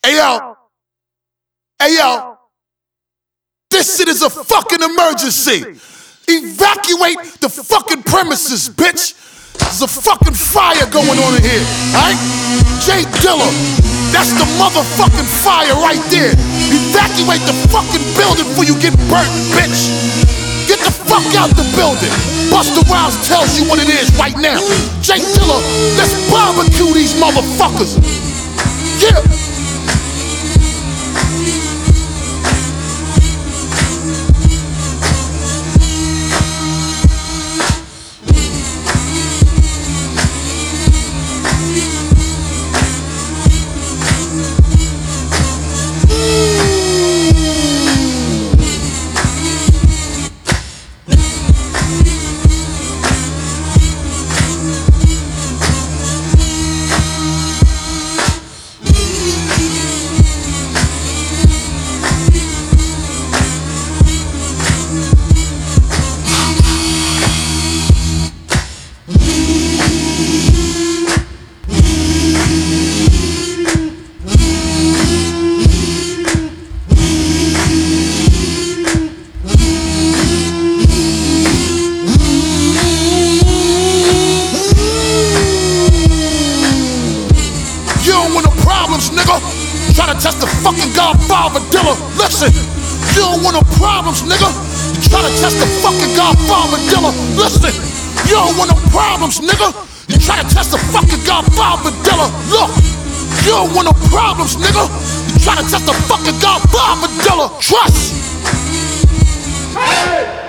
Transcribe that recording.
Hey yo, this shit is a fucking emergency. Evacuate the fucking premises, bitch. There's a fucking fire going on in here, alright? J Dilla, that's the motherfucking fire right there. Evacuate the fucking building before you get burnt, bitch. Get the fuck out the building. Busta Rhymes tells you what it is right now. J Dilla, let's barbecue these motherfuckers. Yeah. Nigga, try to test the fucking Godfather Dilla. Listen, you don't want no problems, nigga. You try to test the fucking Godfather Dilla. Listen, you don't want no problems, nigga. You try to test the fucking Godfather Dilla. Look, you don't want no problems, nigga. You try to test the fucking Godfather Dilla. Trust. Hey!